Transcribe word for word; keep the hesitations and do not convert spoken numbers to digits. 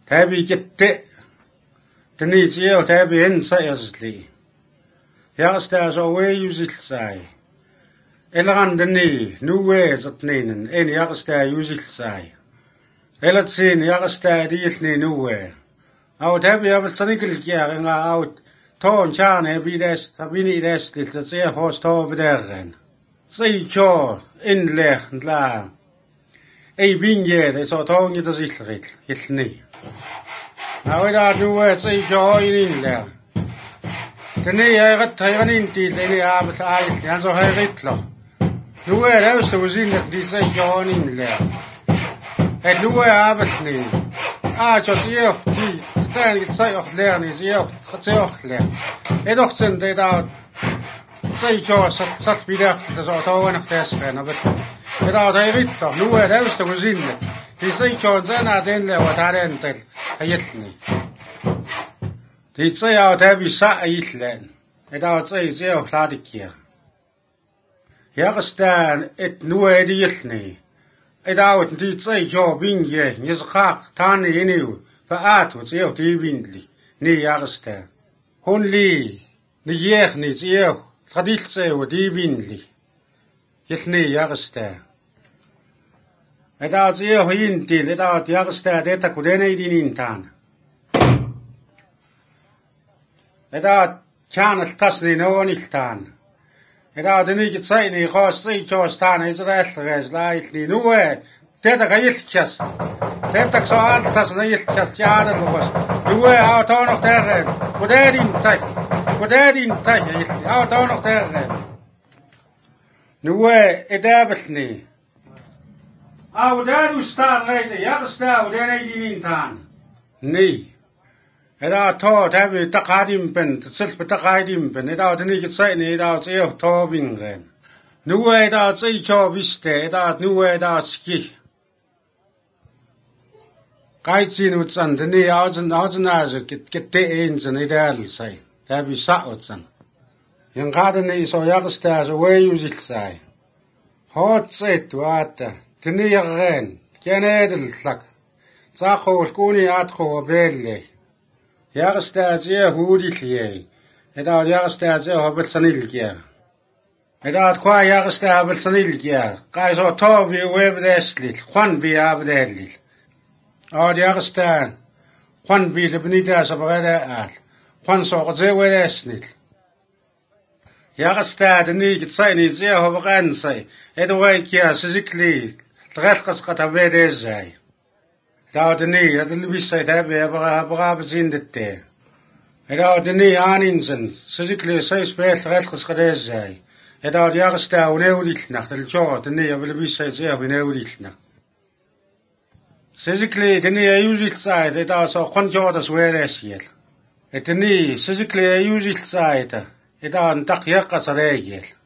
Tabi gitte. Tani tiyo tabi en sayasli. Yaqsta so we usil sai. Elran dani nuwe zatnenen en yaqsta usil sai. Elat sin yaqsta diilni nuwe. Au tabi abel sanikil kiya nga out ton chane bides tabini des til tse hos to bedergen. Sei cho in leg la. Ei binje de so to ni tsilrit hilni. Au da nuwe sei cho in le. Tani ay gat hayganin til ni abel ay yan so hayritlo. Nuwe da so zin di sei cho in le. Et nuwe abel ni. Ah, cho tse ti Stan git sai och lerni sie tse och le. E doch sind de da sei jo sat sat bidach das auto nach des fen aber e da da rit doch nu er ist der zin. Die sei jo zena den le wat haren tel aytni. Die sei au da bi sa aytlen. E da sei sehr klar dikier. Ja stan et nu er die ytni. E da ut die sei jo bin je nis khak tan iniu. Faat wat ze die windli nee jarste hon li ne jer niet je tradit ze die windli je nee jarste et dat ze hin til et dat jarste det ta kudene din intan et dat kan het tas ni no niltan et dat ni git sei ni khos sei cho stan Israel res laitli nu det ga iltjas det så altas na iltjas jare los du er out nog tegen wat er din tag wat er din tag out nog tegen nu er dabelni au daar u staan rijden ja staan der nee die niet aan nee er to heb je taqadim ben zelf taqadim ben er dat niet zijn er dat ze to bingen nu er dat ze jo wiste dat nu er dat ski Kaitsin utsan tani auzen auzen aze kit kitte einzen ideal sai. Da bi sa utsan. Yan gade ne so jagsta so we usil sai. Hot set wata tani ren kenedel tlak. Sa khol kuni at kho belle. Jagsta ze hudil ye. Eda jagsta ze hobel sanil kiya. Eda kwa jagsta hobel sanil kiya. Kai so to bi we bedeslit. Kwan bi abdelil. Oud jagestaan, Juan bieden benita sa bagada al, Juan so ze weles niet. Jagestaan de niet het zijn niet zeer hobegan sei, het week ja sizikli, trefkas katabede sei. Daar de niet, het lewis sei hebben hebben hebben zien dit te. Het daar de niet aaninzen, sizikli sei speel trefkas kadeze sei. Het daar jagestaan neudit nach, de jo de niet hebben lewis sei zeer neudit nach. Physically, the knee usual side, it also conjures well as yet. It knee, physically, usual side, it on Takyaka Sarayel.